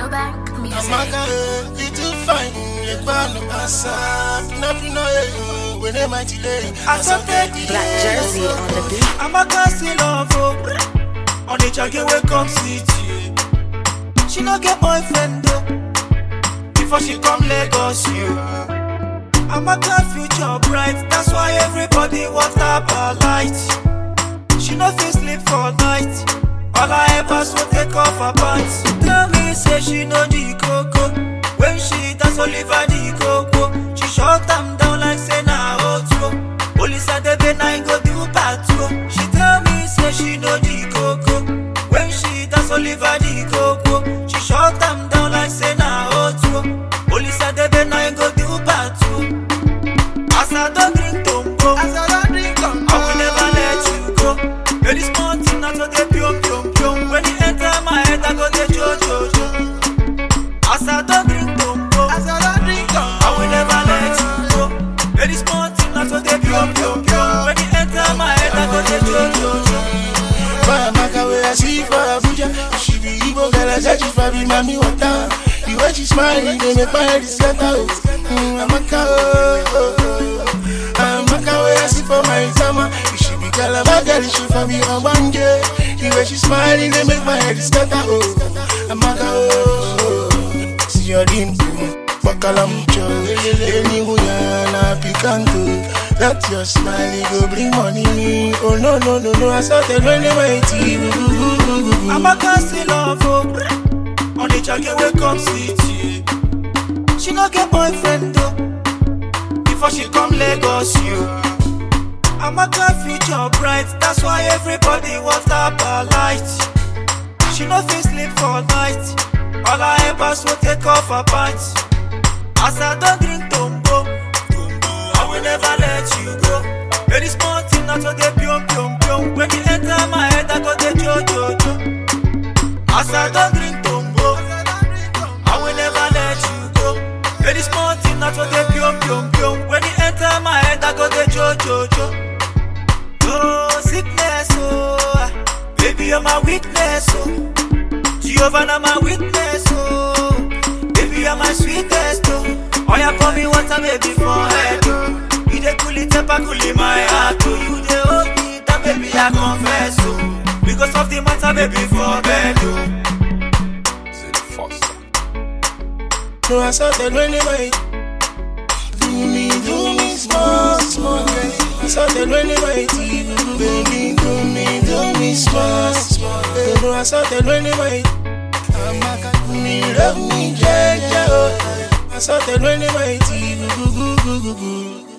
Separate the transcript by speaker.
Speaker 1: Bank Music.
Speaker 2: Amaka, you too fine. You can't pass up. Nothing when they might delay.
Speaker 3: I saw that
Speaker 1: Black Jersey on the beat.
Speaker 3: Amaka still love on the jacket where come sit you. She no get boyfriend though. Before she come Lagos you. Amaka future bright. That's why everybody wants her light. She no fit sleep for night. All her helpers will take off her pants. Tell me say she no the coco. When she dance Oliver the coco. She shut them down like say na outro. Police at the bed now go do patrol. She tell me say she no the coco. When she dance Oliver the coco. She shut them down like say na outro. Police at the bed now go do patrol. As I don't drink tombo, I will never let you go. You're this mountain, not the pium pium pium. When you enter my head, I go the jo jo jo. As I don't drink tombo, I will never let you go. You're this mountain, not the pium pium pium. When you enter my head, I go the jo jo jo.
Speaker 2: Amaka, where I see for Abuja. She be Igbo girl, I judge if I be mommy water. The way she smiling, they make my head scatter. Amaka, Amaka, where I see for my summer. She be Calabar girl, she for me on one day. The way she smiling, they make my head scatter. Amaka, see your dimple, bakalamcho, any guyana picanto. That your smile, it go bring money. Oh no no no no, I saw that when they might see.
Speaker 3: Amaka still love on the jacket where come sit you. She no get boyfriend though. Before she come Lagos you. Amaka future bright. That's why everybody wants her light. She no fit sleep for night. All her helpers will take off her pants. As I don't drink tombo, I will never let you go. You're this mountain, not to the pium pium pium. When you enter my head, I go the jo jo jo. As I don't drink tombo, I will never let you go. You're this mountain, not to the pium pium pium. When you enter my head, I go the jo jo jo. Oh sickness, oh baby you're my weakness, oh Jehovah na my witness, oh baby you're my sweetest, oh. Oh yeah, pour me water baby for head, oh. You dey cool it up, cool in my heart, oh. You dey hold me that baby I confess, oh. Because of the matter baby for bed, oh.
Speaker 2: No, I saw that when they might do me small, small. I saw that when they might baby, do me small, small. No, I saw that when they might Amaka, love me, yeah, yeah. I saw that when they might